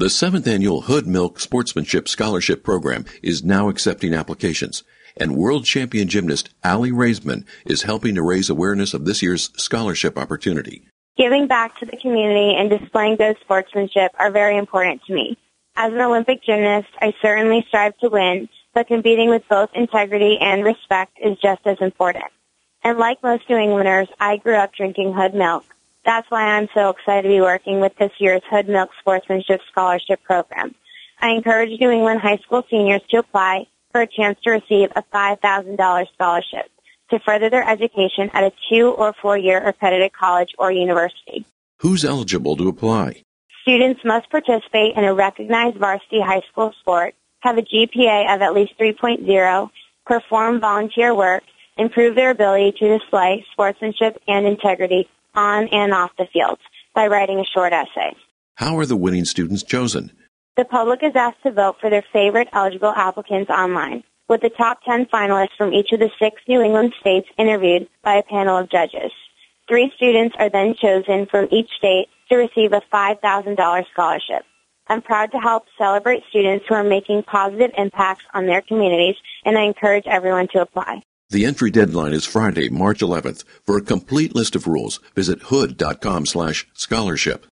The 7th Annual Hood Milk Sportsmanship Scholarship Program is now accepting applications, and world champion gymnast Aly Raisman is helping to raise awareness of this year's scholarship opportunity. Giving back to the community and displaying good sportsmanship are very important to me. As an Olympic gymnast, I certainly strive to win, but competing with both integrity and respect is just as important. And like most New Englanders, I grew up drinking Hood milk. That's why I'm so excited to be working with this year's Hood Milk Sportsmanship Scholarship Program. I encourage New England high school seniors to apply for a chance to receive a $5,000 scholarship to further their education at a 2- or 4-year accredited college or university. Who's eligible to apply? Students must participate in a recognized varsity high school sport, have a GPA of at least 3.0, perform volunteer work, and prove their ability to display sportsmanship and integrity on and off the field by writing a short essay. How are the winning students chosen? The public is asked to vote for their favorite eligible applicants online, with the top 10 finalists from each of the 6 New England states interviewed by a panel of judges. 3 students are then chosen from each state to receive a $5,000 scholarship. I'm proud to help celebrate students who are making positive impacts on their communities, and I encourage everyone to apply. The entry deadline is Friday, March 11th. For a complete list of rules, visit hood.com/scholarship.